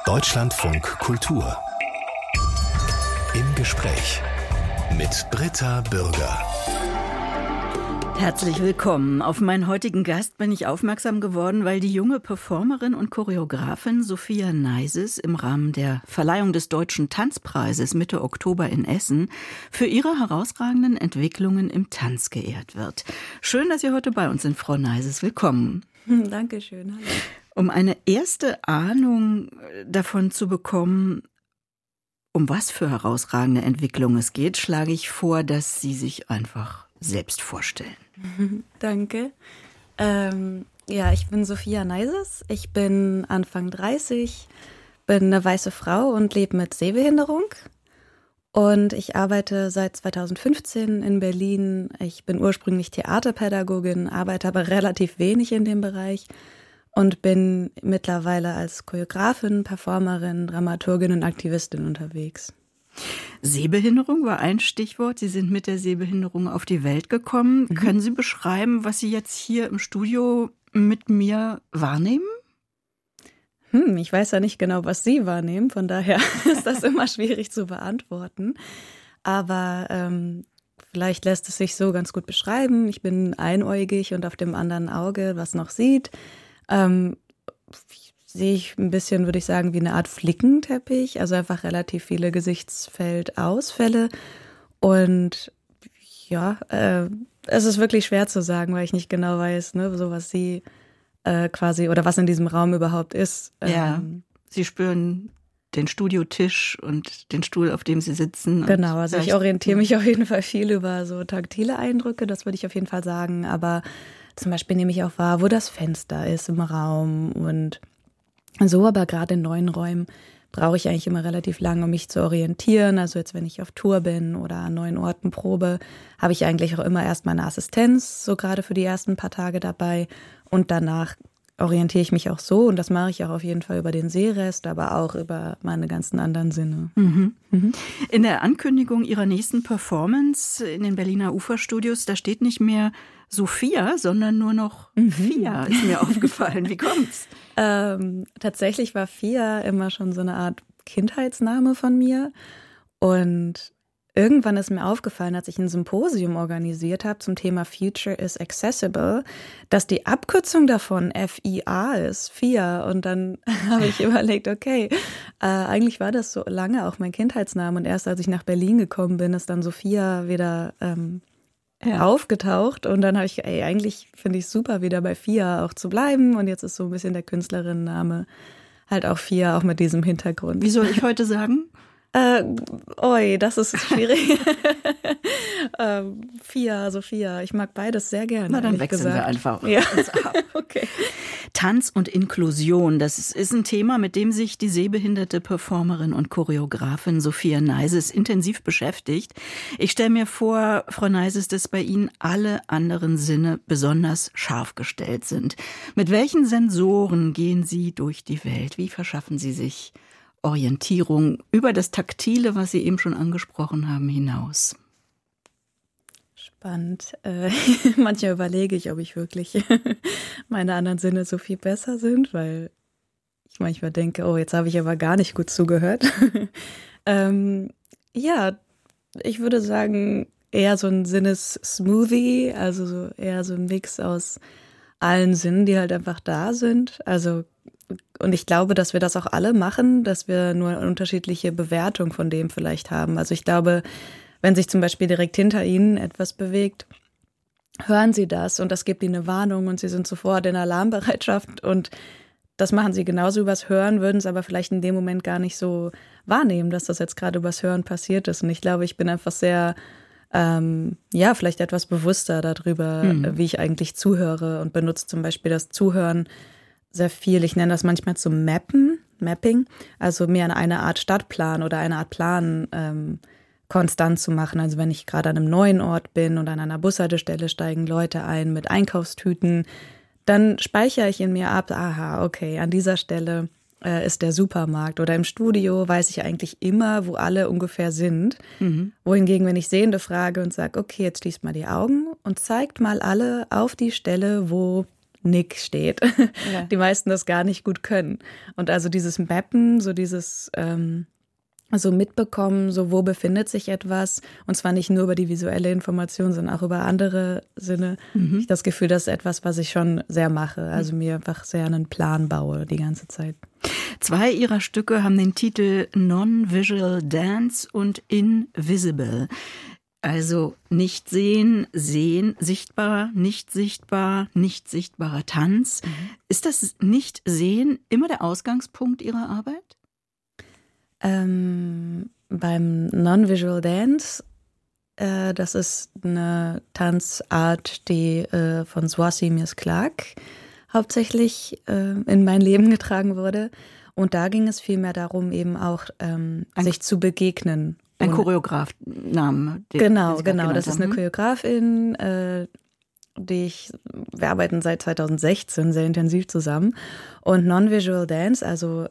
Deutschlandfunk Kultur. Im Gespräch mit Britta Bürger. Herzlich willkommen. Auf meinen heutigen Gast bin ich aufmerksam geworden, weil die junge Performerin und Choreografin Sophia Neises im Rahmen der Verleihung des Deutschen Tanzpreises Mitte Oktober in Essen für ihre herausragenden Entwicklungen im Tanz geehrt wird. Schön, dass Sie heute bei uns sind, Frau Neises. Willkommen. Dankeschön. Hallo. Um eine erste Ahnung davon zu bekommen, um was für herausragende Entwicklungen es geht, schlage ich vor, dass Sie sich einfach selbst vorstellen. Danke. Ich bin Sophia Neises. Ich bin Anfang 30, bin eine weiße Frau und lebe mit Sehbehinderung. Und ich arbeite seit 2015 in Berlin. Ich bin ursprünglich Theaterpädagogin, arbeite aber relativ wenig in dem Bereich und bin mittlerweile als Choreografin, Performerin, Dramaturgin und Aktivistin unterwegs. Sehbehinderung war ein Stichwort. Sie sind mit der Sehbehinderung auf die Welt gekommen. Können Sie beschreiben, was Sie jetzt hier im Studio mit mir wahrnehmen? Ich weiß ja nicht genau, was Sie wahrnehmen. Von daher ist das immer schwierig zu beantworten. Aber vielleicht lässt es sich so ganz gut beschreiben. Ich bin einäugig und auf dem anderen Auge, was noch sieht, sehe ich ein bisschen, würde ich sagen, wie eine Art Flickenteppich, also einfach relativ viele Gesichtsfeldausfälle. Und ja, es ist wirklich schwer zu sagen, weil ich nicht genau weiß, ne, so was Sie quasi oder was in diesem Raum überhaupt ist. Ja, Sie spüren den Studiotisch und den Stuhl, auf dem Sie sitzen. Genau, also ich orientiere mich auf jeden Fall viel über so taktile Eindrücke, das würde ich auf jeden Fall sagen. Aber zum Beispiel nehme ich auch wahr, wo das Fenster ist im Raum und so, aber gerade in neuen Räumen brauche ich eigentlich immer relativ lange, um mich zu orientieren. Also jetzt, wenn ich auf Tour bin oder an neuen Orten probe, habe ich eigentlich auch immer erst meine Assistenz, so gerade für die ersten paar Tage dabei. Und danach orientiere ich mich auch so. Und das mache ich auch auf jeden Fall über den Sehrest, aber auch über meine ganzen anderen Sinne. In der Ankündigung Ihrer nächsten Performance in den Berliner Uferstudios, da steht nicht mehr Sophia, sondern nur noch Fia, ist mir aufgefallen. Wie kommt's? Tatsächlich war Fia immer schon so eine Art Kindheitsname von mir. Und irgendwann ist mir aufgefallen, als ich ein Symposium organisiert habe zum Thema Future is Accessible, dass die Abkürzung davon FIA ist, Fia. Und dann habe ich überlegt, okay, eigentlich war das so lange auch mein Kindheitsname. Und erst als ich nach Berlin gekommen bin, ist dann Sophia wieder aufgetaucht. Und dann habe ich, eigentlich finde ich es super, wieder bei Fia auch zu bleiben. Und jetzt ist so ein bisschen der Künstlerinnenname halt auch Fia, auch mit diesem Hintergrund. Wie soll ich heute sagen? Das ist schwierig. Fia, Sophia, ich mag beides sehr gerne. Na, dann wechseln wir einfach. Ja. Okay. Tanz und Inklusion, das ist ein Thema, mit dem sich die sehbehinderte Performerin und Choreografin Sophia Neises intensiv beschäftigt. Ich stelle mir vor, Frau Neises, dass bei Ihnen alle anderen Sinne besonders scharf gestellt sind. Mit welchen Sensoren gehen Sie durch die Welt? Wie verschaffen Sie sich Orientierung über das Taktile, was Sie eben schon angesprochen haben, hinaus? Spannend. Manchmal überlege ich, ob ich wirklich meine anderen Sinne so viel besser sind, weil ich manchmal denke, jetzt habe ich aber gar nicht gut zugehört. Ich würde sagen, eher so ein Sinnes-Smoothie, also so eher so ein Mix aus allen Sinnen, die halt einfach da sind. Und ich glaube, dass wir das auch alle machen, dass wir nur eine unterschiedliche Bewertung von dem vielleicht haben. Also ich glaube, wenn sich zum Beispiel direkt hinter Ihnen etwas bewegt, hören Sie das und das gibt Ihnen eine Warnung und Sie sind sofort in Alarmbereitschaft und das machen Sie genauso übers Hören, würden es aber vielleicht in dem Moment gar nicht so wahrnehmen, dass das jetzt gerade übers Hören passiert ist. Und ich glaube, ich bin einfach sehr, vielleicht etwas bewusster darüber, wie ich eigentlich zuhöre und benutze zum Beispiel das Zuhören sehr viel. Ich nenne das manchmal zum Mapping, also mir eine Art Stadtplan oder eine Art Plan konstant zu machen. Also wenn ich gerade an einem neuen Ort bin und an einer Bushaltestelle steigen Leute ein mit Einkaufstüten, dann speichere ich in mir ab, okay, an dieser Stelle ist der Supermarkt oder im Studio weiß ich eigentlich immer, wo alle ungefähr sind. Wohingegen, wenn ich Sehende frage und sage, okay, jetzt schließt mal die Augen und zeigt mal alle auf die Stelle, wo Nick steht. Ja. Die meisten das gar nicht gut können. Und also dieses Mappen, so dieses so mitbekommen, so wo befindet sich etwas, und zwar nicht nur über die visuelle Information, sondern auch über andere Sinne. Ich habe das Gefühl, das ist etwas, was ich schon sehr mache, also mir einfach sehr einen Plan baue die ganze Zeit. 2 ihrer Stücke haben den Titel Non-Visual Dance und Invisible. Also nicht sehen, sehen, sichtbar, nicht sichtbarer Tanz. Ist das Nicht-Sehen immer der Ausgangspunkt Ihrer Arbeit? Beim Non-Visual Dance, das ist eine Tanzart, die von Swasimir Clark hauptsächlich in mein Leben getragen wurde. Und da ging es vielmehr darum, eben auch sich zu begegnen. Ein Choreograf-Name. Genau. Das ist eine Choreografin, wir arbeiten seit 2016 sehr intensiv zusammen. Und Non-Visual Dance, also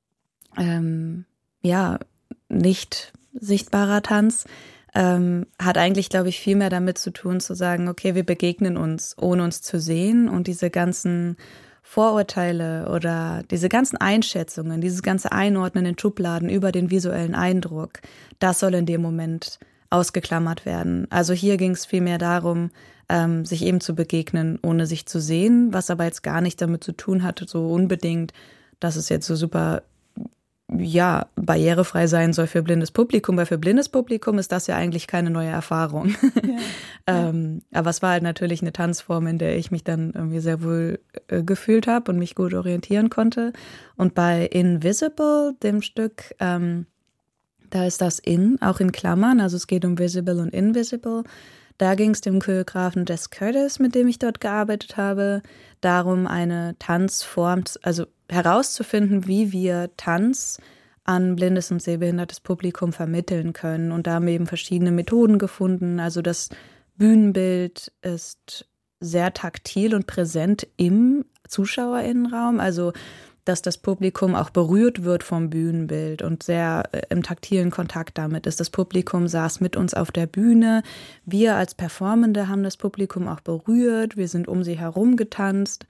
nicht sichtbarer Tanz, hat eigentlich, glaube ich, viel mehr damit zu tun, zu sagen, okay, wir begegnen uns, ohne uns zu sehen, und diese ganzen Vorurteile oder diese ganzen Einschätzungen, dieses ganze Einordnen in Schubladen über den visuellen Eindruck, das soll in dem Moment ausgeklammert werden. Also hier ging es vielmehr darum, sich eben zu begegnen, ohne sich zu sehen, was aber jetzt gar nicht damit zu tun hatte, so unbedingt, dass es jetzt so super barrierefrei sein soll für blindes Publikum, weil für blindes Publikum ist das ja eigentlich keine neue Erfahrung. Ja. Aber es war halt natürlich eine Tanzform, in der ich mich dann irgendwie sehr wohl gefühlt habe und mich gut orientieren konnte. Und bei Invisible, dem Stück, da ist das auch in Klammern, also es geht um Visible und Invisible. Da ging es dem Choreografen Jess Curtis, mit dem ich dort gearbeitet habe, darum, eine Tanzform, also herauszufinden, wie wir Tanz an blindes und sehbehindertes Publikum vermitteln können. Und da haben wir eben verschiedene Methoden gefunden. Also das Bühnenbild ist sehr taktil und präsent im ZuschauerInnenraum. Also dass das Publikum auch berührt wird vom Bühnenbild und sehr im taktilen Kontakt damit ist. Das Publikum saß mit uns auf der Bühne. Wir als Performende haben das Publikum auch berührt. Wir sind um sie herum getanzt.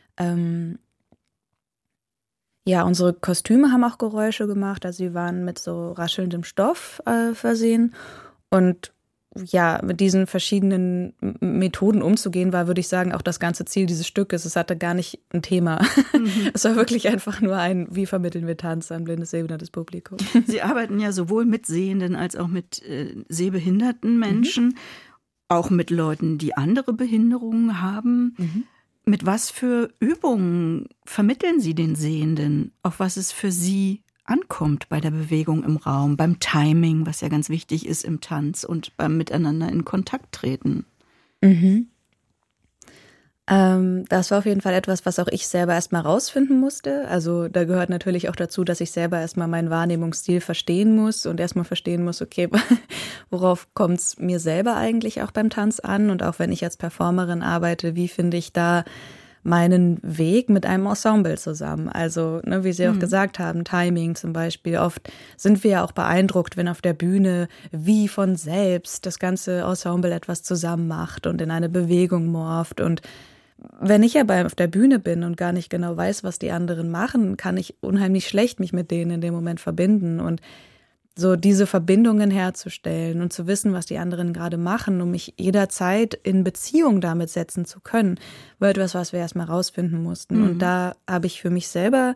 Unsere Kostüme haben auch Geräusche gemacht. Also sie waren mit so raschelndem Stoff versehen. Und mit diesen verschiedenen Methoden umzugehen, war, würde ich sagen, auch das ganze Ziel dieses Stückes. Es hatte gar nicht ein Thema. Es war wirklich einfach nur wie vermitteln wir Tanz an blindes, sehbehindertes Publikum. Sie arbeiten ja sowohl mit sehenden als auch mit sehbehinderten Menschen, auch mit Leuten, die andere Behinderungen haben. Mit was für Übungen vermitteln Sie den Sehenden, auf was es für sie ankommt bei der Bewegung im Raum, beim Timing, was ja ganz wichtig ist im Tanz, und beim Miteinander in Kontakt treten? Das war auf jeden Fall etwas, was auch ich selber erstmal rausfinden musste. Also da gehört natürlich auch dazu, dass ich selber erstmal meinen Wahrnehmungsstil verstehen muss und erstmal verstehen muss, okay, worauf kommt es mir selber eigentlich auch beim Tanz an? Und auch wenn ich als Performerin arbeite, wie finde ich da meinen Weg mit einem Ensemble zusammen? Also, wie Sie auch gesagt haben, Timing zum Beispiel. Oft sind wir ja auch beeindruckt, wenn auf der Bühne wie von selbst das ganze Ensemble etwas zusammen macht und in eine Bewegung morpht. Und wenn ich aber auf der Bühne bin und gar nicht genau weiß, was die anderen machen, kann ich unheimlich schlecht mich mit denen in dem Moment verbinden. Und so diese Verbindungen herzustellen und zu wissen, was die anderen gerade machen, um mich jederzeit in Beziehung damit setzen zu können, war etwas, was wir erstmal rausfinden mussten. Und da habe ich für mich selber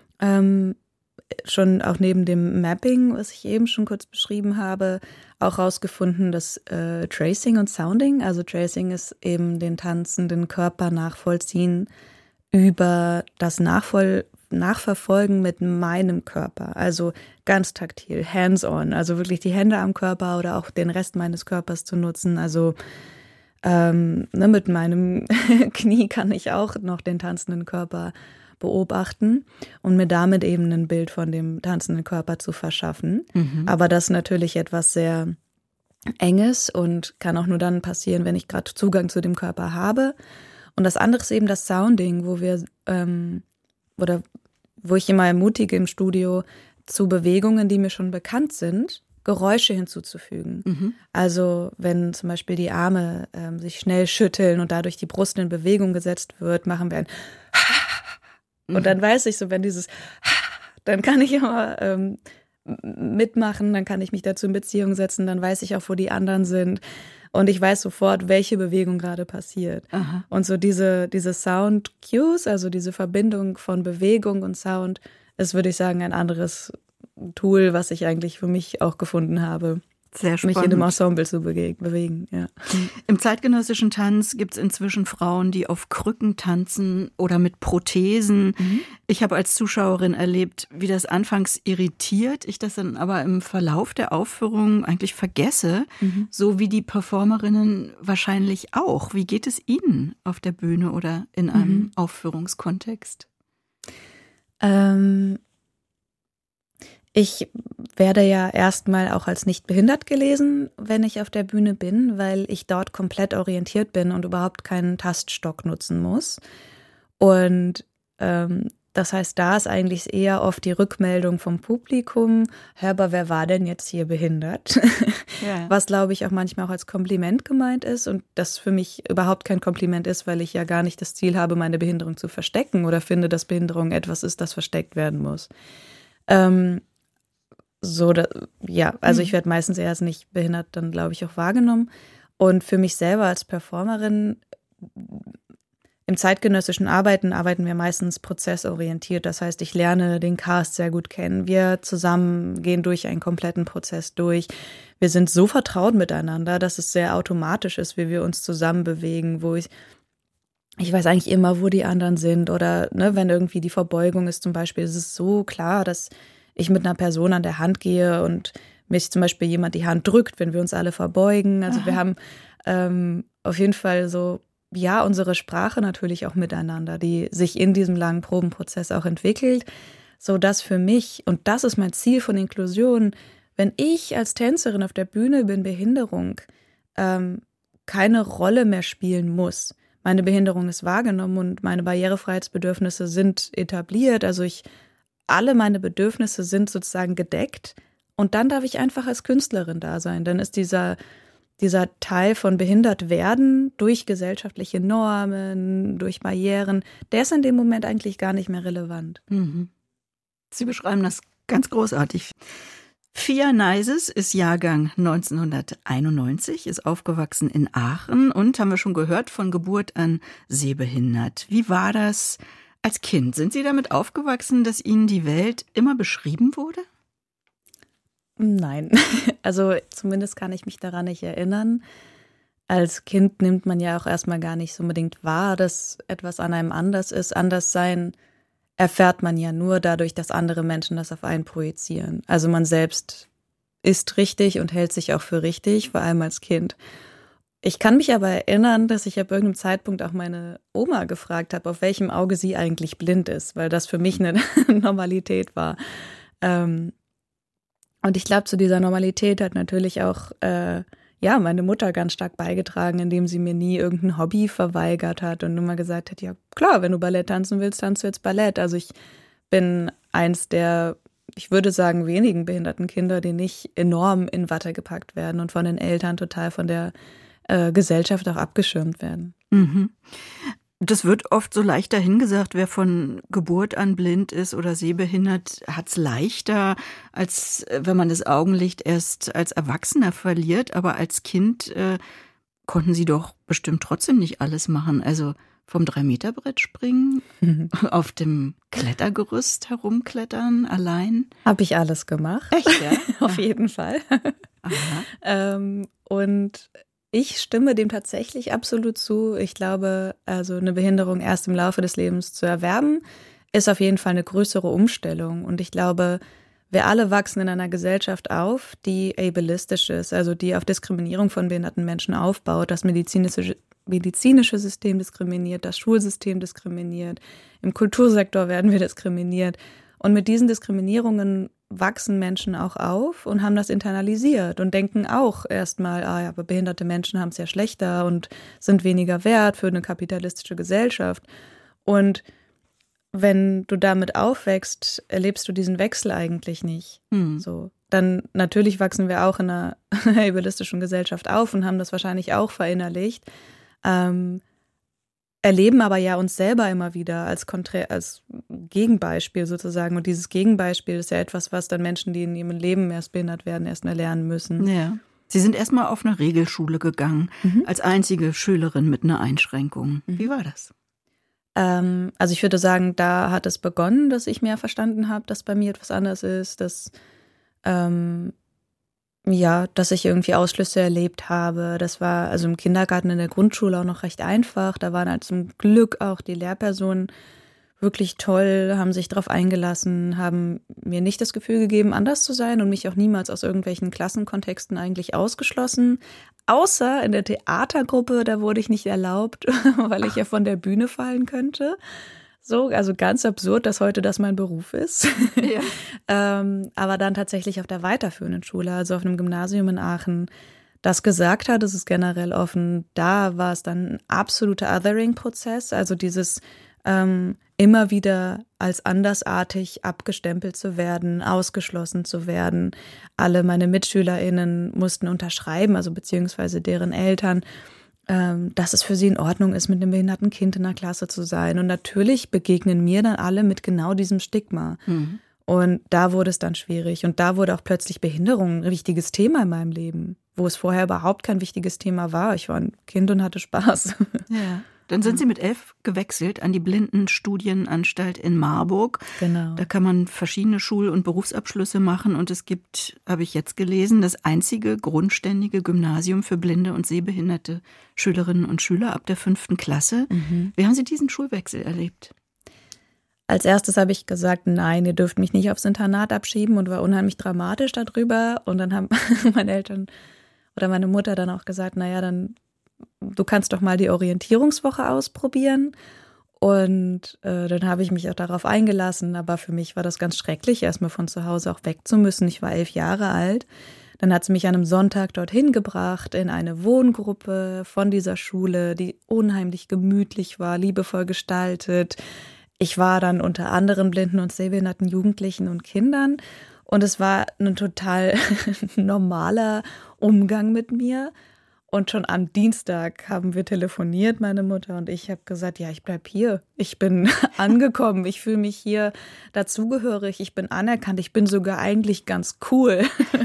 schon auch neben dem Mapping, was ich eben schon kurz beschrieben habe, auch rausgefunden, dass Tracing und Sounding, also Tracing ist eben den tanzenden Körper nachvollziehen über das Nachverfolgen mit meinem Körper, also ganz taktil, hands-on, also wirklich die Hände am Körper oder auch den Rest meines Körpers zu nutzen. Also mit meinem Knie kann ich auch noch den tanzenden Körper beobachten und mir damit eben ein Bild von dem tanzenden Körper zu verschaffen. Aber das ist natürlich etwas sehr Enges und kann auch nur dann passieren, wenn ich gerade Zugang zu dem Körper habe. Und das andere ist eben das Sounding, wo ich immer ermutige im Studio zu Bewegungen, die mir schon bekannt sind, Geräusche hinzuzufügen. Also wenn zum Beispiel die Arme sich schnell schütteln und dadurch die Brust in Bewegung gesetzt wird, machen wir ein und dann weiß ich so, wenn dieses dann kann ich immer mitmachen, dann kann ich mich dazu in Beziehung setzen, dann weiß ich auch, wo die anderen sind und ich weiß sofort, welche Bewegung gerade passiert. Aha. Und so diese Sound-Cues, also diese Verbindung von Bewegung und Sound, ist, würde ich sagen, ein anderes Tool, was ich eigentlich für mich auch gefunden habe. Sehr spannend. Mich in einem Ensemble zu bewegen. Ja. Im zeitgenössischen Tanz gibt es inzwischen Frauen, die auf Krücken tanzen oder mit Prothesen. Ich habe als Zuschauerin erlebt, wie das anfangs irritiert, ich das dann aber im Verlauf der Aufführung eigentlich vergesse, so wie die Performerinnen wahrscheinlich auch. Wie geht es Ihnen auf der Bühne oder in einem Aufführungskontext? Ich werde ja erstmal auch als nicht behindert gelesen, wenn ich auf der Bühne bin, weil ich dort komplett orientiert bin und überhaupt keinen Taststock nutzen muss. Und das heißt, da ist eigentlich eher oft die Rückmeldung vom Publikum, aber wer war denn jetzt hier behindert? Ja. Was, glaube ich, auch manchmal auch als Kompliment gemeint ist und das für mich überhaupt kein Kompliment ist, weil ich ja gar nicht das Ziel habe, meine Behinderung zu verstecken oder finde, dass Behinderung etwas ist, das versteckt werden muss. Ich werde meistens eher als nicht behindert dann, glaube ich, auch wahrgenommen. Und für mich selber als Performerin, im zeitgenössischen arbeiten wir meistens prozessorientiert. Das heißt, ich lerne den Cast sehr gut kennen. Wir zusammen gehen durch einen kompletten Prozess durch. Wir sind so vertraut miteinander, dass es sehr automatisch ist, wie wir uns zusammen bewegen, wo ich weiß eigentlich immer, wo die anderen sind. Oder wenn irgendwie die Verbeugung ist zum Beispiel, ist es so klar, dass ich mit einer Person an der Hand gehe und mich zum Beispiel jemand die Hand drückt, wenn wir uns alle verbeugen. Also wir haben auf jeden Fall so, ja, unsere Sprache natürlich auch miteinander, die sich in diesem langen Probenprozess auch entwickelt, sodass für mich, und das ist mein Ziel von Inklusion, wenn ich als Tänzerin auf der Bühne bin, Behinderung keine Rolle mehr spielen muss. Meine Behinderung ist wahrgenommen und meine Barrierefreiheitsbedürfnisse sind etabliert, also alle meine Bedürfnisse sind sozusagen gedeckt und dann darf ich einfach als Künstlerin da sein. Dann ist dieser Teil von behindert werden durch gesellschaftliche Normen, durch Barrieren, der ist in dem Moment eigentlich gar nicht mehr relevant. Sie beschreiben das ganz großartig. Fia Neises ist Jahrgang 1991, ist aufgewachsen in Aachen und, haben wir schon gehört, von Geburt an sehbehindert. Wie war das als Kind? Sind Sie damit aufgewachsen, dass Ihnen die Welt immer beschrieben wurde? Nein, also zumindest kann ich mich daran nicht erinnern. Als Kind nimmt man ja auch erstmal gar nicht so unbedingt wahr, dass etwas an einem anders ist. Anderssein erfährt man ja nur dadurch, dass andere Menschen das auf einen projizieren. Also man selbst ist richtig und hält sich auch für richtig, vor allem als Kind. Ich kann mich aber erinnern, dass ich ab irgendeinem Zeitpunkt auch meine Oma gefragt habe, auf welchem Auge sie eigentlich blind ist, weil das für mich eine Normalität war. Und ich glaube, zu dieser Normalität hat natürlich auch meine Mutter ganz stark beigetragen, indem sie mir nie irgendein Hobby verweigert hat und immer gesagt hat, ja klar, wenn du Ballett tanzen willst, tanzt du jetzt Ballett. Also ich bin eins der, ich würde sagen, wenigen behinderten Kinder, die nicht enorm in Watte gepackt werden und von den Eltern total von der Gesellschaft auch abgeschirmt werden. Das wird oft so leicht dahingesagt, wer von Geburt an blind ist oder sehbehindert, hat es leichter, als wenn man das Augenlicht erst als Erwachsener verliert. Aber als Kind konnten Sie doch bestimmt trotzdem nicht alles machen. Also vom 3-Meter-Brett springen, auf dem Klettergerüst herumklettern, allein. Habe ich alles gemacht. Echt, ja? Auf jeden Fall. Und ich stimme dem tatsächlich absolut zu. Ich glaube, also eine Behinderung erst im Laufe des Lebens zu erwerben, ist auf jeden Fall eine größere Umstellung. Und ich glaube, wir alle wachsen in einer Gesellschaft auf, die ableistisch ist, also die auf Diskriminierung von behinderten Menschen aufbaut. Das medizinische System diskriminiert, das Schulsystem diskriminiert, im Kultursektor werden wir diskriminiert. Und mit diesen Diskriminierungen wachsen Menschen auch auf und haben das internalisiert und denken auch erstmal, aber behinderte Menschen haben es ja schlechter und sind weniger wert für eine kapitalistische Gesellschaft. Und wenn du damit aufwächst, erlebst du diesen Wechsel eigentlich nicht. So. dann natürlich wachsen wir auch in einer ableistischen Gesellschaft auf und haben das wahrscheinlich auch verinnerlicht, erleben aber ja uns selber immer wieder als Gegenbeispiel sozusagen. Und dieses Gegenbeispiel ist ja etwas, was dann Menschen, die in ihrem Leben erst behindert werden, erst mal lernen müssen. Ja. Sie sind erstmal auf eine Regelschule gegangen, als einzige Schülerin mit einer Einschränkung. Wie war das? Also ich würde sagen, da hat es begonnen, dass ich mehr verstanden habe, dass bei mir etwas anders ist, dass ich irgendwie Ausschlüsse erlebt habe. Das war also im Kindergarten, in der Grundschule auch noch recht einfach. Da waren halt zum Glück auch die Lehrpersonen wirklich toll, haben sich darauf eingelassen, haben mir nicht das Gefühl gegeben, anders zu sein und mich auch niemals aus irgendwelchen Klassenkontexten eigentlich ausgeschlossen. Außer in der Theatergruppe, da wurde ich nicht erlaubt, weil ich ja von der Bühne fallen könnte. So, also ganz absurd, dass heute das mein Beruf ist. Ja. Aber dann tatsächlich auf der weiterführenden Schule, also auf einem Gymnasium in Aachen, das gesagt hat, es ist generell offen, da war es dann ein absoluter Othering-Prozess, also dieses immer wieder als andersartig abgestempelt zu werden, ausgeschlossen zu werden. Alle meine MitschülerInnen mussten unterschreiben, also beziehungsweise deren Eltern, dass es für sie in Ordnung ist, mit einem behinderten Kind in der Klasse zu sein. Und natürlich begegnen mir dann alle mit genau diesem Stigma. Und da wurde es dann schwierig. Und da wurde auch plötzlich Behinderung ein wichtiges Thema in meinem Leben, wo es vorher überhaupt kein wichtiges Thema war. Ich war ein Kind und hatte Spaß. Ja. Dann sind Sie mit 11 gewechselt an die Blindenstudienanstalt in Marburg. Genau. Da kann man verschiedene Schul- und Berufsabschlüsse machen. Und es gibt, habe ich jetzt gelesen, das einzige grundständige Gymnasium für blinde und sehbehinderte Schülerinnen und Schüler ab der 5. Klasse. Wie haben Sie diesen Schulwechsel erlebt? Als erstes habe ich gesagt, nein, ihr dürft mich nicht aufs Internat abschieben und war unheimlich dramatisch darüber. Und dann haben meine Eltern oder meine Mutter dann auch gesagt, naja, dann du kannst doch mal die Orientierungswoche ausprobieren. Und dann habe ich mich auch darauf eingelassen. Aber für mich war das ganz schrecklich, erstmal von zu Hause auch weg zu müssen. Ich war 11 Jahre alt. Dann hat sie mich an einem Sonntag dorthin gebracht in eine Wohngruppe von dieser Schule, die unheimlich gemütlich war, liebevoll gestaltet. Ich war dann unter anderen blinden und sehbehinderten Jugendlichen und Kindern. Und es war ein total normaler Umgang mit mir. Und schon am Dienstag haben wir telefoniert, meine Mutter und ich. Habe gesagt, ja, ich bleib hier. Ich bin angekommen. Ich fühle mich hier dazugehörig. Ich bin anerkannt. Ich bin sogar eigentlich ganz cool.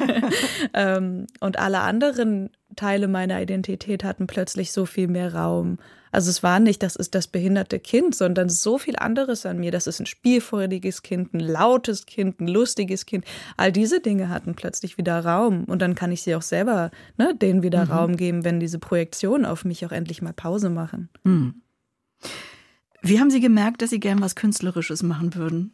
Und alle anderen Teile meiner Identität hatten plötzlich so viel mehr Raum. Also es war nicht, das ist das behinderte Kind, sondern so viel anderes an mir. Das ist ein spielfreudiges Kind, ein lautes Kind, ein lustiges Kind. All diese Dinge hatten plötzlich wieder Raum. Und dann kann ich sie auch selber, denen wieder Raum geben, wenn diese Projektionen auf mich auch endlich mal Pause machen. Wie haben Sie gemerkt, dass Sie gern was Künstlerisches machen würden?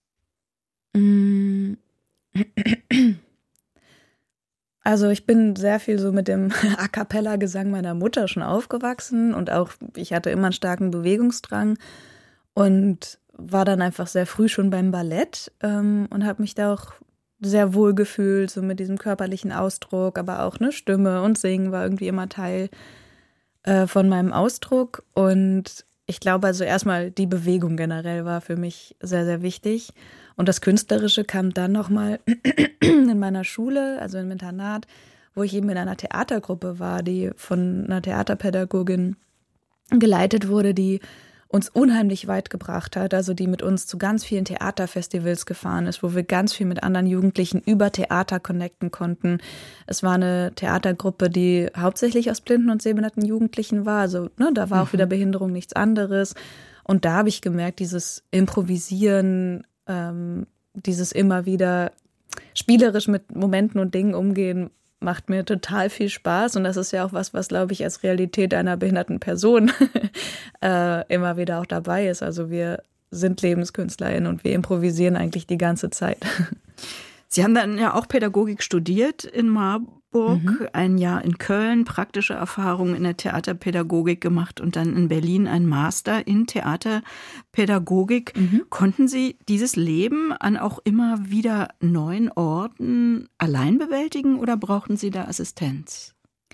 Also ich bin sehr viel so mit dem A-cappella-Gesang meiner Mutter schon aufgewachsen und auch ich hatte immer einen starken Bewegungsdrang und war dann einfach sehr früh schon beim Ballett und habe mich da auch sehr wohl gefühlt, so mit diesem körperlichen Ausdruck, aber auch eine Stimme und Singen war irgendwie immer Teil von meinem Ausdruck. Und ich glaube also erstmal die Bewegung generell war für mich sehr, sehr wichtig. Und das Künstlerische kam dann nochmal in meiner Schule, also im Internat, wo ich eben in einer Theatergruppe war, die von einer Theaterpädagogin geleitet wurde, die uns unheimlich weit gebracht hat, also die mit uns zu ganz vielen Theaterfestivals gefahren ist, wo wir ganz viel mit anderen Jugendlichen über Theater connecten konnten. Es war eine Theatergruppe, die hauptsächlich aus blinden und sehbehinderten Jugendlichen war, also da war auch wieder Behinderung nichts anderes. Und da habe ich gemerkt, dieses Improvisieren, dieses immer wieder spielerisch mit Momenten und Dingen umgehen, macht mir total viel Spaß. Und das ist ja auch was, glaube ich, als Realität einer behinderten Person immer wieder auch dabei ist. Also wir sind LebenskünstlerInnen und wir improvisieren eigentlich die ganze Zeit. Sie haben dann ja auch Pädagogik studiert in Marburg, ein Jahr in Köln, praktische Erfahrungen in der Theaterpädagogik gemacht und dann in Berlin ein Master in Theaterpädagogik. Konnten Sie dieses Leben an auch immer wieder neuen Orten allein bewältigen oder brauchten Sie da Assistenz?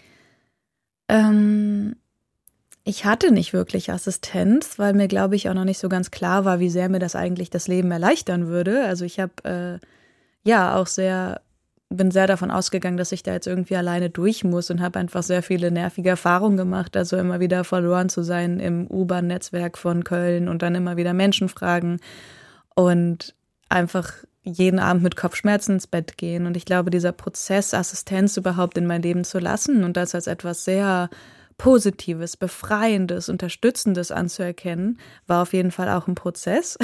Ich hatte nicht wirklich Assistenz, weil mir, glaube ich, auch noch nicht so ganz klar war, wie sehr mir das eigentlich das Leben erleichtern würde. Also ich habe auch sehr bin sehr davon ausgegangen, dass ich da jetzt irgendwie alleine durch muss und habe einfach sehr viele nervige Erfahrungen gemacht. Also immer wieder verloren zu sein im U-Bahn-Netzwerk von Köln und dann immer wieder Menschen fragen und einfach jeden Abend mit Kopfschmerzen ins Bett gehen. Und ich glaube, dieser Prozess, Assistenz überhaupt in mein Leben zu lassen und das als etwas sehr Positives, Befreiendes, Unterstützendes anzuerkennen, war auf jeden Fall auch ein Prozess,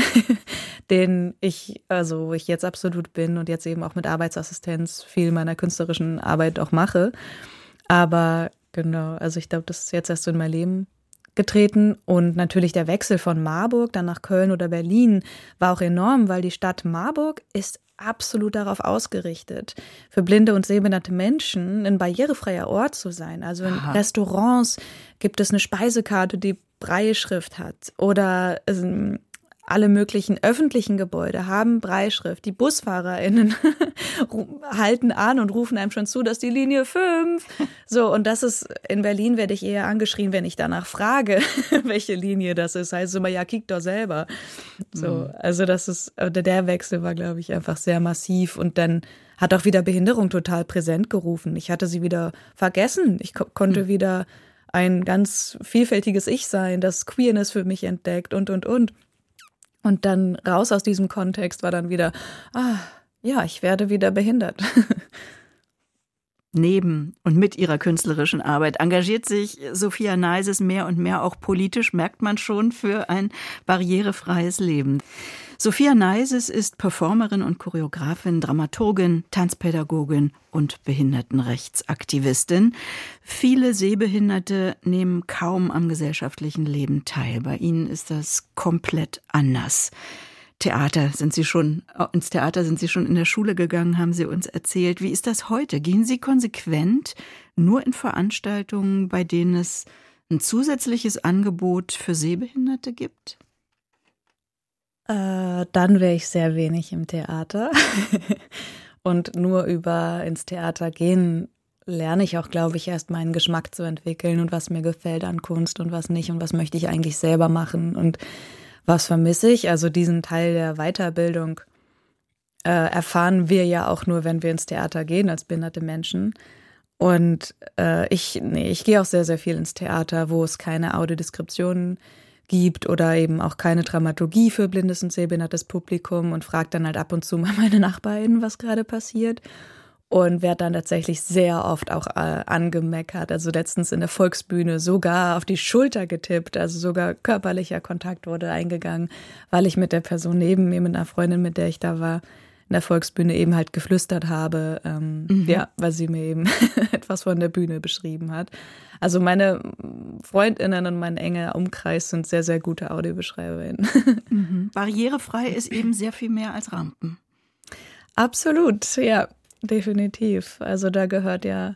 wo ich jetzt absolut bin und jetzt eben auch mit Arbeitsassistenz viel meiner künstlerischen Arbeit auch mache. Aber genau, also ich glaube, das ist jetzt erst so in mein Leben getreten. Und natürlich der Wechsel von Marburg dann nach Köln oder Berlin war auch enorm, weil die Stadt Marburg ist absolut darauf ausgerichtet, für blinde und sehbehinderte Menschen ein barrierefreier Ort zu sein. Also in Restaurants gibt es eine Speisekarte, die Brailleschrift hat oder alle möglichen öffentlichen Gebäude haben Brailleschrift. Die BusfahrerInnen halten an und rufen einem schon zu, dass die Linie 5. So, und das ist, in Berlin werde ich eher angeschrien, wenn ich danach frage, welche Linie das ist. Heißt immer, ja, kick doch selber. So, also das ist, der Wechsel war, glaube ich, einfach sehr massiv. Und dann hat auch wieder Behinderung total präsent gerufen. Ich hatte sie wieder vergessen. Ich konnte wieder ein ganz vielfältiges Ich sein, das Queerness für mich entdeckt und. Und dann raus aus diesem Kontext war dann wieder, ich werde wieder behindert. Neben und mit ihrer künstlerischen Arbeit engagiert sich Sophia Neises mehr und mehr auch politisch, merkt man schon, für ein barrierefreies Leben. Sophia Neises ist Performerin und Choreografin, Dramaturgin, Tanzpädagogin und Behindertenrechtsaktivistin. Viele Sehbehinderte nehmen kaum am gesellschaftlichen Leben teil. Bei ihnen ist das komplett anders. Ins Theater sind Sie schon in der Schule gegangen, haben Sie uns erzählt. Wie ist das heute? Gehen Sie konsequent nur in Veranstaltungen, bei denen es ein zusätzliches Angebot für Sehbehinderte gibt? Dann wäre ich sehr wenig im Theater. Und nur über ins Theater gehen lerne ich auch, glaube ich, erst meinen Geschmack zu entwickeln und was mir gefällt an Kunst und was nicht und was möchte ich eigentlich selber machen und was vermisse ich. Also diesen Teil der Weiterbildung erfahren wir ja auch nur, wenn wir ins Theater gehen als behinderte Menschen. Und ich gehe auch sehr, sehr viel ins Theater, wo es keine Audiodeskriptionen gibt oder eben auch keine Dramaturgie für blindes und sehbehindertes Publikum und frage dann halt ab und zu mal meine NachbarInnen, was gerade passiert. Und werde dann tatsächlich sehr oft auch angemeckert. Also letztens in der Volksbühne sogar auf die Schulter getippt. Also sogar körperlicher Kontakt wurde eingegangen, weil ich mit der Person neben mir, mit einer Freundin, mit der ich da war, in der Volksbühne eben halt geflüstert habe. Weil sie mir eben etwas von der Bühne beschrieben hat. Also meine FreundInnen und mein enger Umkreis sind sehr, sehr gute AudiobeschreiberInnen. Barrierefrei ist eben sehr viel mehr als Rampen. Absolut, ja. Definitiv. Also da gehört ja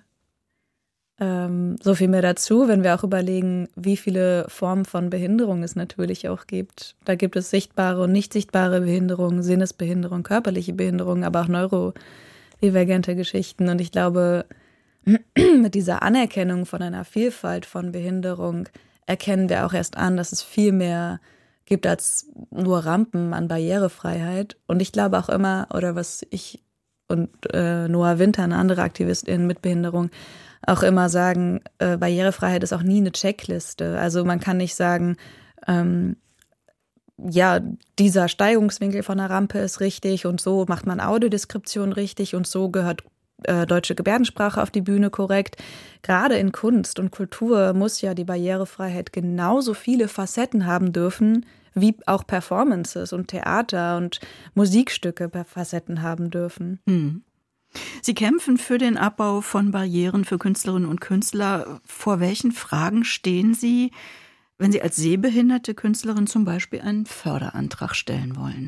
so viel mehr dazu, wenn wir auch überlegen, wie viele Formen von Behinderung es natürlich auch gibt. Da gibt es sichtbare und nicht sichtbare Behinderung, Sinnesbehinderung, körperliche Behinderung, aber auch neurodivergente Geschichten. Und ich glaube, mit dieser Anerkennung von einer Vielfalt von Behinderung erkennen wir auch erst an, dass es viel mehr gibt als nur Rampen an Barrierefreiheit. Und ich glaube auch immer, oder was ich und Noah Winter, eine andere Aktivistin mit Behinderung, auch immer sagen, Barrierefreiheit ist auch nie eine Checkliste. Also man kann nicht sagen, dieser Steigungswinkel von der Rampe ist richtig und so macht man Audiodeskription richtig und so gehört deutsche Gebärdensprache auf die Bühne korrekt. Gerade in Kunst und Kultur muss ja die Barrierefreiheit genauso viele Facetten haben dürfen, wie auch Performances und Theater und Musikstücke Facetten haben dürfen. Sie kämpfen für den Abbau von Barrieren für Künstlerinnen und Künstler. Vor welchen Fragen stehen Sie, wenn Sie als sehbehinderte Künstlerin zum Beispiel einen Förderantrag stellen wollen?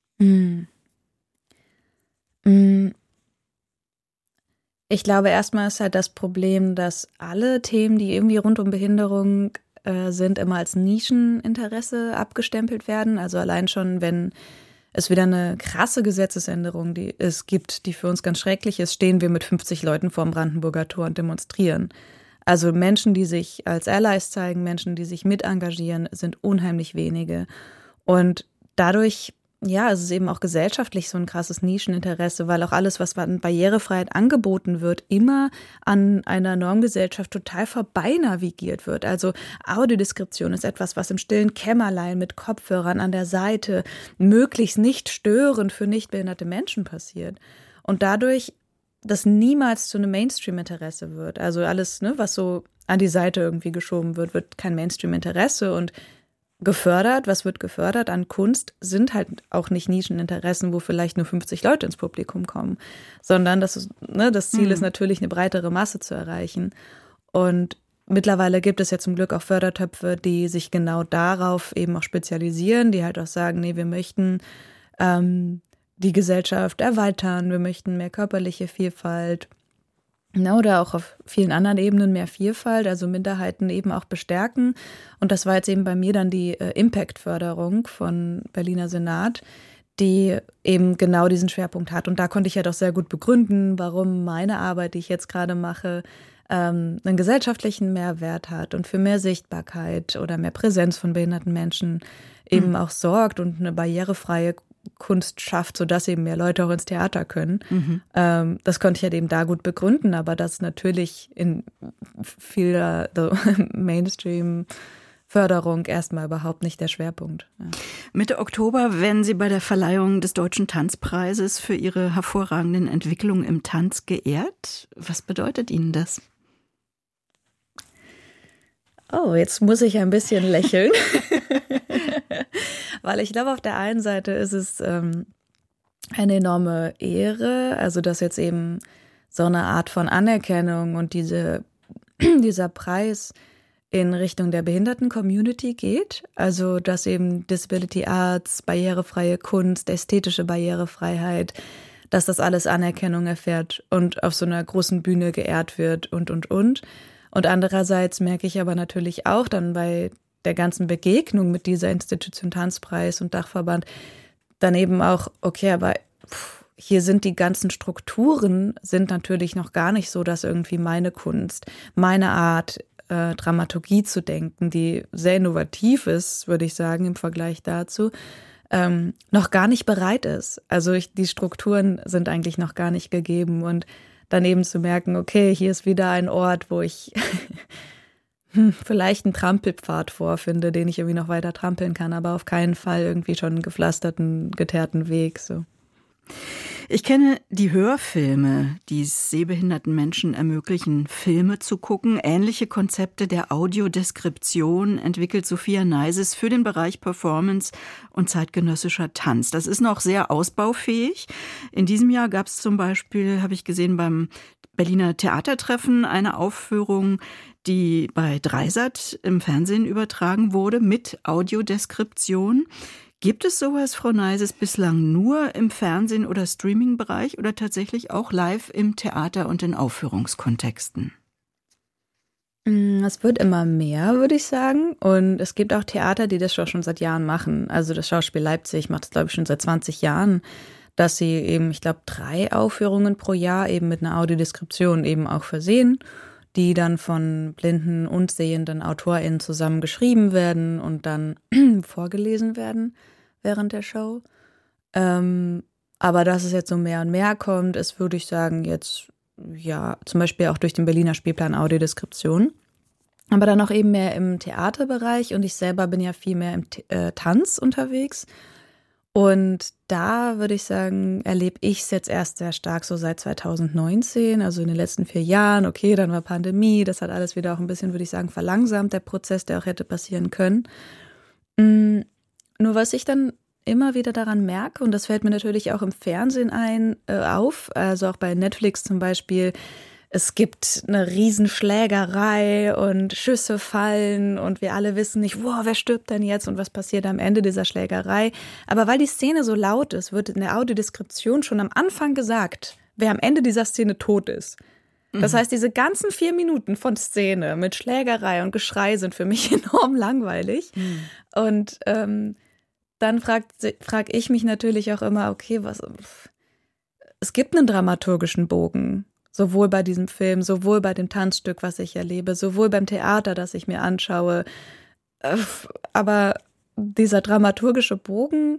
Ich glaube, erstmal ist halt das Problem, dass alle Themen, die irgendwie rund um Behinderung sind, immer als Nischeninteresse abgestempelt werden. Also allein schon, wenn es wieder eine krasse Gesetzesänderung gibt, die für uns ganz schrecklich ist, stehen wir mit 50 Leuten vorm Brandenburger Tor und demonstrieren. Also Menschen, die sich als Allies zeigen, Menschen, die sich mit engagieren, sind unheimlich wenige. Und dadurch ja, es ist eben auch gesellschaftlich so ein krasses Nischeninteresse, weil auch alles, was an Barrierefreiheit angeboten wird, immer an einer Normgesellschaft total vorbei navigiert wird. Also Audiodeskription ist etwas, was im stillen Kämmerlein mit Kopfhörern an der Seite möglichst nicht störend für nichtbehinderte Menschen passiert. Und dadurch, dass niemals zu einem Mainstream-Interesse wird. Also alles, ne, was so an die Seite irgendwie geschoben wird kein Mainstream-Interesse und gefördert, was wird gefördert an Kunst, sind halt auch nicht Nischeninteressen, wo vielleicht nur 50 Leute ins Publikum kommen, sondern das Ziel ist natürlich, eine breitere Masse zu erreichen. Und mittlerweile gibt es ja zum Glück auch Fördertöpfe, die sich genau darauf eben auch spezialisieren, die halt auch sagen, nee, wir möchten die Gesellschaft erweitern, wir möchten mehr körperliche Vielfalt, oder auch auf vielen anderen Ebenen mehr Vielfalt, also Minderheiten eben auch bestärken. Und das war jetzt eben bei mir dann die Impact-Förderung von Berliner Senat, die eben genau diesen Schwerpunkt hat. Und da konnte ich ja doch sehr gut begründen, warum meine Arbeit, die ich jetzt gerade mache, einen gesellschaftlichen Mehrwert hat und für mehr Sichtbarkeit oder mehr Präsenz von behinderten Menschen eben auch sorgt und eine barrierefreie Kunst schafft, sodass eben mehr Leute auch ins Theater können. Das konnte ich halt eben da gut begründen, aber das natürlich in vieler Mainstream-Förderung erstmal überhaupt nicht der Schwerpunkt. Ja. Mitte Oktober werden Sie bei der Verleihung des Deutschen Tanzpreises für Ihre hervorragenden Entwicklungen im Tanz geehrt. Was bedeutet Ihnen das? Oh, jetzt muss ich ein bisschen lächeln. Weil ich glaube, auf der einen Seite ist es eine enorme Ehre, also dass jetzt eben so eine Art von Anerkennung und dieser Preis in Richtung der Behinderten-Community geht. Also dass eben Disability Arts, barrierefreie Kunst, ästhetische Barrierefreiheit, dass das alles Anerkennung erfährt und auf so einer großen Bühne geehrt wird und. Und andererseits merke ich aber natürlich auch dann bei der ganzen Begegnung mit dieser Institution Tanzpreis und Dachverband dann eben auch, okay, aber hier sind die ganzen Strukturen sind natürlich noch gar nicht so, dass irgendwie meine Kunst, meine Art, Dramaturgie zu denken, die sehr innovativ ist, würde ich sagen, im Vergleich dazu, noch gar nicht bereit ist. Also die Strukturen sind eigentlich noch gar nicht gegeben und dann eben zu merken, okay, hier ist wieder ein Ort, wo ich vielleicht einen Trampelpfad vorfinde, den ich irgendwie noch weiter trampeln kann, aber auf keinen Fall irgendwie schon einen gepflasterten, geteerten Weg. So. Ich kenne die Hörfilme, die es sehbehinderten Menschen ermöglichen, Filme zu gucken. Ähnliche Konzepte der Audiodeskription entwickelt Sophia Neises für den Bereich Performance und zeitgenössischer Tanz. Das ist noch sehr ausbaufähig. In diesem Jahr gab es zum Beispiel, habe ich gesehen, beim Berliner Theatertreffen eine Aufführung, die bei Dreisat im Fernsehen übertragen wurde mit Audiodeskription. Gibt es sowas, Frau Neises, bislang nur im Fernsehen- oder Streaming-Bereich oder tatsächlich auch live im Theater und in Aufführungskontexten? Es wird immer mehr, würde ich sagen. Und es gibt auch Theater, die das schon seit Jahren machen. Also das Schauspiel Leipzig macht das, glaube ich, schon seit 20 Jahren, dass sie eben, ich glaube, 3 Aufführungen pro Jahr eben mit einer Audiodeskription eben auch versehen, die dann von blinden und sehenden AutorInnen zusammen geschrieben werden und dann vorgelesen werden während der Show. Aber dass es jetzt so mehr und mehr kommt, ist, würde ich sagen, jetzt ja zum Beispiel auch durch den Berliner Spielplan Audiodeskription. Aber dann auch eben mehr im Theaterbereich und ich selber bin ja viel mehr im Tanz unterwegs. Und da würde ich sagen, erlebe ich es jetzt erst sehr stark so seit 2019, also in den letzten 4 Jahren. Okay, dann war Pandemie, das hat alles wieder auch ein bisschen, würde ich sagen, verlangsamt, der Prozess, der auch hätte passieren können. Nur was ich dann immer wieder daran merke, und das fällt mir natürlich auch im Fernsehen auf, also auch bei Netflix zum Beispiel, es gibt eine Riesenschlägerei und Schüsse fallen und wir alle wissen nicht, wow, wer stirbt denn jetzt und was passiert am Ende dieser Schlägerei. Aber weil die Szene so laut ist, wird in der Audiodeskription schon am Anfang gesagt, wer am Ende dieser Szene tot ist. Das heißt, diese ganzen 4 Minuten von Szene mit Schlägerei und Geschrei sind für mich enorm langweilig. Und dann frag ich mich natürlich auch immer, okay, es gibt einen dramaturgischen Bogen. Sowohl bei diesem Film, sowohl bei dem Tanzstück, was ich erlebe, sowohl beim Theater, das ich mir anschaue. Aber dieser dramaturgische Bogen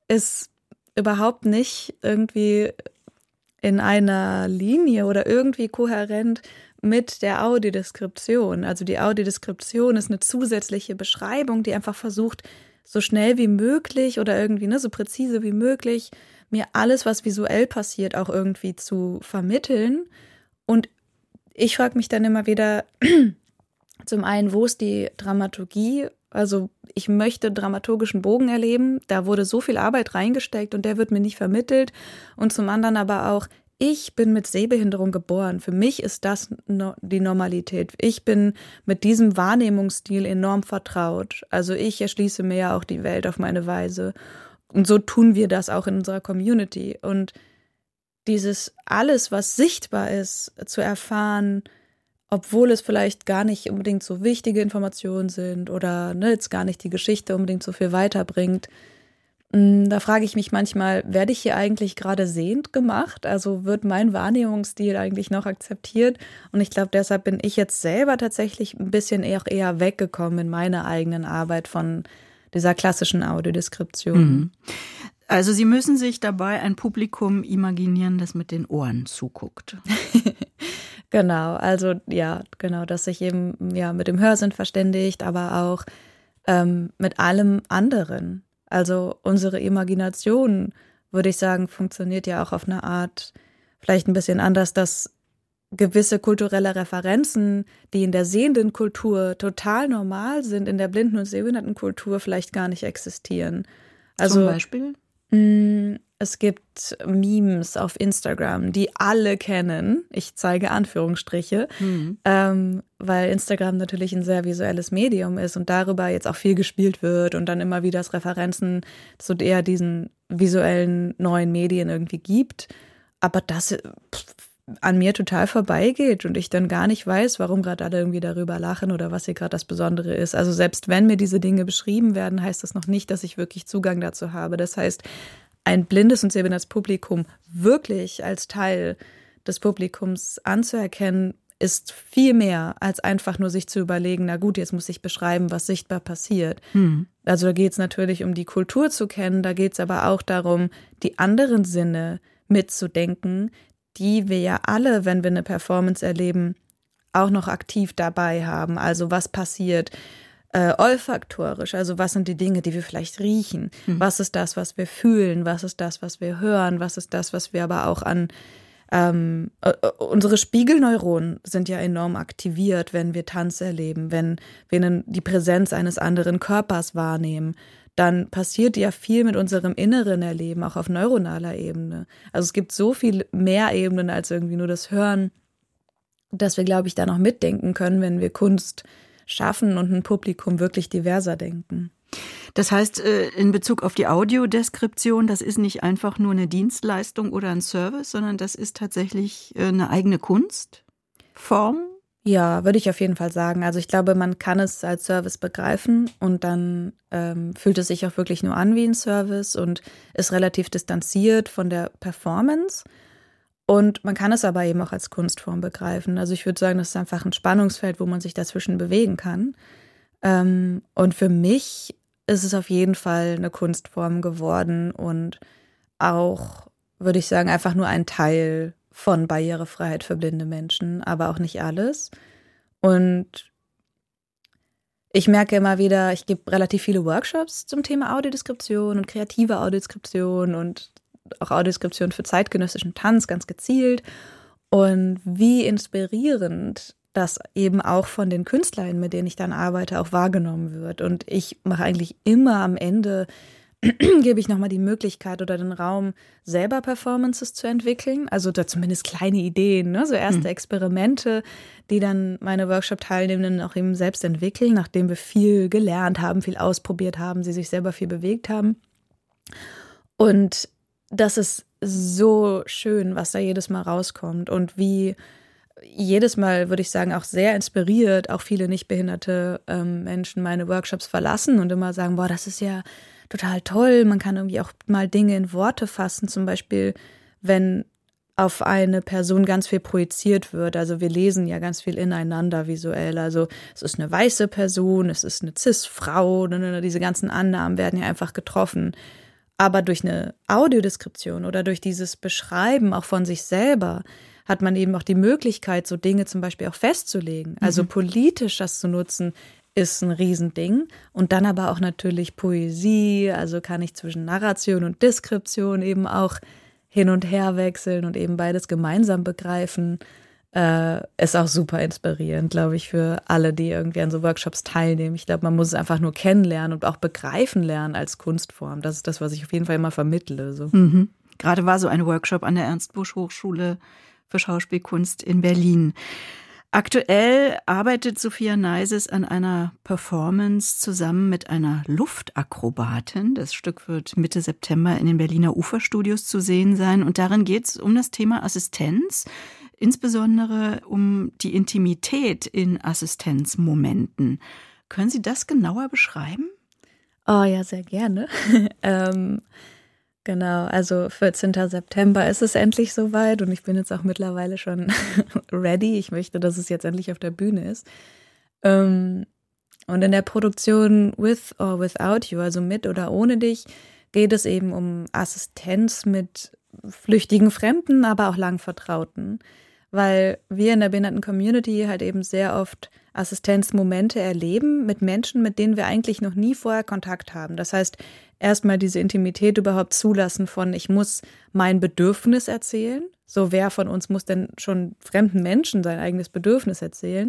ist überhaupt nicht irgendwie in einer Linie oder irgendwie kohärent mit der Audiodeskription. Also die Audiodeskription ist eine zusätzliche Beschreibung, die einfach versucht, so schnell wie möglich oder irgendwie so präzise wie möglich mir alles, was visuell passiert, auch irgendwie zu vermitteln. Und ich frage mich dann immer wieder, zum einen, wo ist die Dramaturgie? Also ich möchte dramaturgischen Bogen erleben, da wurde so viel Arbeit reingesteckt und der wird mir nicht vermittelt. Und zum anderen aber auch, ich bin mit Sehbehinderung geboren. Für mich ist das die Normalität. Ich bin mit diesem Wahrnehmungsstil enorm vertraut. Also ich erschließe mir ja auch die Welt auf meine Weise. Und so tun wir das auch in unserer Community. Und dieses alles, was sichtbar ist, zu erfahren, obwohl es vielleicht gar nicht unbedingt so wichtige Informationen sind oder jetzt gar nicht die Geschichte unbedingt so viel weiterbringt. Da frage ich mich manchmal, werde ich hier eigentlich gerade sehend gemacht? Also wird mein Wahrnehmungsstil eigentlich noch akzeptiert? Und ich glaube, deshalb bin ich jetzt selber tatsächlich ein bisschen eher weggekommen in meiner eigenen Arbeit von dieser klassischen Audiodeskription. Mhm. Also Sie müssen sich dabei ein Publikum imaginieren, das mit den Ohren zuguckt. Genau, also ja, genau, dass sich eben mit dem Hörsinn verständigt, aber auch mit allem anderen. Also unsere Imagination, würde ich sagen, funktioniert ja auch auf eine Art vielleicht ein bisschen anders, dass gewisse kulturelle Referenzen, die in der sehenden Kultur total normal sind, in der blinden und sehbehinderten Kultur vielleicht gar nicht existieren. Also, zum Beispiel? Es gibt Memes auf Instagram, die alle kennen. Ich zeige Anführungsstriche, weil Instagram natürlich ein sehr visuelles Medium ist und darüber jetzt auch viel gespielt wird und dann immer wieder es Referenzen zu eher diesen visuellen neuen Medien irgendwie gibt. Aber das an mir total vorbeigeht und ich dann gar nicht weiß, warum gerade alle irgendwie darüber lachen oder was hier gerade das Besondere ist. Also selbst wenn mir diese Dinge beschrieben werden, heißt das noch nicht, dass ich wirklich Zugang dazu habe. Das heißt, ein blindes und sehbehindertes Publikum wirklich als Teil des Publikums anzuerkennen, ist viel mehr als einfach nur sich zu überlegen, na gut, jetzt muss ich beschreiben, was sichtbar passiert. Also da geht es natürlich um die Kultur zu kennen, da geht es aber auch darum, die anderen Sinne mitzudenken, die wir ja alle, wenn wir eine Performance erleben, auch noch aktiv dabei haben. Also was passiert olfaktorisch, also was sind die Dinge, die wir vielleicht riechen? Was ist das, was wir fühlen? Was ist das, was wir hören? Was ist das, was wir aber auch an unsere Spiegelneuronen sind ja enorm aktiviert, wenn wir Tanz erleben, wenn wir die Präsenz eines anderen Körpers wahrnehmen. Dann passiert ja viel mit unserem inneren Erleben, auch auf neuronaler Ebene. Also es gibt so viel mehr Ebenen als irgendwie nur das Hören, dass wir, glaube ich, da noch mitdenken können, wenn wir Kunst schaffen und ein Publikum wirklich diverser denken. Das heißt, in Bezug auf die Audiodeskription, das ist nicht einfach nur eine Dienstleistung oder ein Service, sondern das ist tatsächlich eine eigene Kunstform? Ja, würde ich auf jeden Fall sagen. Also ich glaube, man kann es als Service begreifen und dann fühlt es sich auch wirklich nur an wie ein Service und ist relativ distanziert von der Performance. Und man kann es aber eben auch als Kunstform begreifen. Also ich würde sagen, das ist einfach ein Spannungsfeld, wo man sich dazwischen bewegen kann. Und für mich ist es auf jeden Fall eine Kunstform geworden und auch, würde ich sagen, einfach nur ein Teil von Barrierefreiheit für blinde Menschen, aber auch nicht alles. Und ich merke immer wieder, ich gebe relativ viele Workshops zum Thema Audiodeskription und kreative Audiodeskription und auch Audiodeskription für zeitgenössischen Tanz ganz gezielt. Und wie inspirierend das eben auch von den Künstlern, mit denen ich dann arbeite, auch wahrgenommen wird. Und ich mache eigentlich immer am Ende, gebe ich nochmal die Möglichkeit oder den Raum, selber Performances zu entwickeln. Also da zumindest kleine Ideen, ne? So erste Experimente, die dann meine Workshop-Teilnehmenden auch eben selbst entwickeln, nachdem wir viel gelernt haben, viel ausprobiert haben, sie sich selber viel bewegt haben. Und das ist so schön, was da jedes Mal rauskommt und wie jedes Mal, würde ich sagen, auch sehr inspiriert, auch viele nicht behinderte Menschen meine Workshops verlassen und immer sagen, boah, das ist ja total toll, man kann irgendwie auch mal Dinge in Worte fassen, zum Beispiel, wenn auf eine Person ganz viel projiziert wird, also wir lesen ja ganz viel ineinander visuell, also es ist eine weiße Person, es ist eine Cis-Frau, diese ganzen Annahmen werden ja einfach getroffen. Aber durch eine Audiodeskription oder durch dieses Beschreiben auch von sich selber hat man eben auch die Möglichkeit, so Dinge zum Beispiel auch festzulegen. Also politisch das zu nutzen, ist ein Riesending. Und dann aber auch natürlich Poesie, also kann ich zwischen Narration und Deskription eben auch hin und her wechseln und eben beides gemeinsam begreifen. Ist auch super inspirierend, glaube ich, für alle, die irgendwie an so Workshops teilnehmen. Ich glaube, man muss es einfach nur kennenlernen und auch begreifen lernen als Kunstform. Das ist das, was ich auf jeden Fall immer vermittle. So. Gerade war so ein Workshop an der Ernst-Busch-Hochschule für Schauspielkunst in Berlin. Aktuell arbeitet Sophia Neises an einer Performance zusammen mit einer Luftakrobatin. Das Stück wird Mitte September in den Berliner Uferstudios zu sehen sein. Und darin geht es um das Thema Assistenz, insbesondere um die Intimität in Assistenzmomenten. Können Sie das genauer beschreiben? Oh ja, sehr gerne. Genau, also 14. September ist es endlich soweit und ich bin jetzt auch mittlerweile schon ready. Ich möchte, dass es jetzt endlich auf der Bühne ist. Und in der Produktion With or Without You, also mit oder ohne dich, geht es eben um Assistenz mit flüchtigen Fremden, aber auch lang Vertrauten. Weil wir in der Behinderten-Community halt eben sehr oft Assistenzmomente erleben mit Menschen, mit denen wir eigentlich noch nie vorher Kontakt haben. Das heißt, erstmal diese Intimität überhaupt zulassen von, ich muss mein Bedürfnis erzählen. So, wer von uns muss denn schon fremden Menschen sein eigenes Bedürfnis erzählen?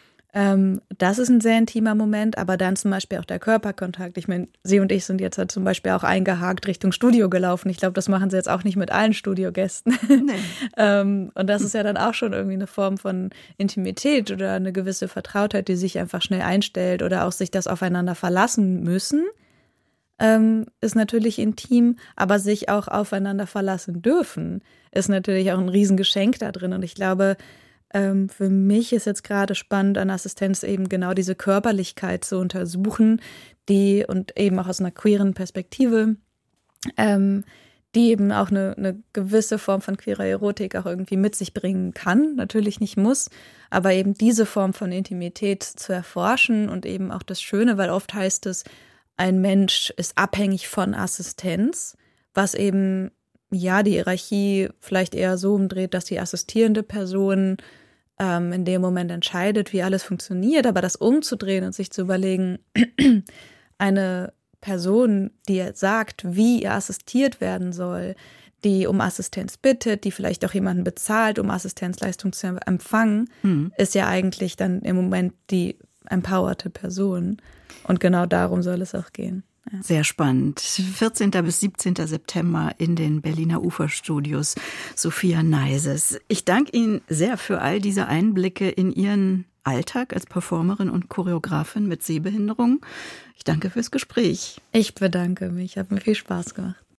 Das ist ein sehr intimer Moment, aber dann zum Beispiel auch der Körperkontakt. Ich meine, Sie und ich sind jetzt halt zum Beispiel auch eingehakt Richtung Studio gelaufen. Ich glaube, das machen Sie jetzt auch nicht mit allen Studiogästen. Nee. Und das ist ja dann auch schon irgendwie eine Form von Intimität oder eine gewisse Vertrautheit, die sich einfach schnell einstellt oder auch sich das aufeinander verlassen müssen. Ist natürlich intim, aber sich auch aufeinander verlassen dürfen, ist natürlich auch ein Riesengeschenk da drin. Und ich glaube, für mich ist jetzt gerade spannend, an Assistenz eben genau diese Körperlichkeit zu untersuchen, die und eben auch aus einer queeren Perspektive, die eben auch eine gewisse Form von queerer Erotik auch irgendwie mit sich bringen kann, natürlich nicht muss, aber eben diese Form von Intimität zu erforschen und eben auch das Schöne, weil oft heißt es, ein Mensch ist abhängig von Assistenz, was eben ja die Hierarchie vielleicht eher so umdreht, dass die assistierende Person in dem Moment entscheidet, wie alles funktioniert, aber das umzudrehen und sich zu überlegen, eine Person, die sagt, wie ihr assistiert werden soll, die um Assistenz bittet, die vielleicht auch jemanden bezahlt, um Assistenzleistung zu empfangen, ist ja eigentlich dann im Moment die empowerte Person. Und genau darum soll es auch gehen. Ja. Sehr spannend. 14. bis 17. September in den Berliner Uferstudios. Sophia Neises. Ich danke Ihnen sehr für all diese Einblicke in Ihren Alltag als Performerin und Choreografin mit Sehbehinderung. Ich danke fürs Gespräch. Ich bedanke mich. Hat mir viel Spaß gemacht.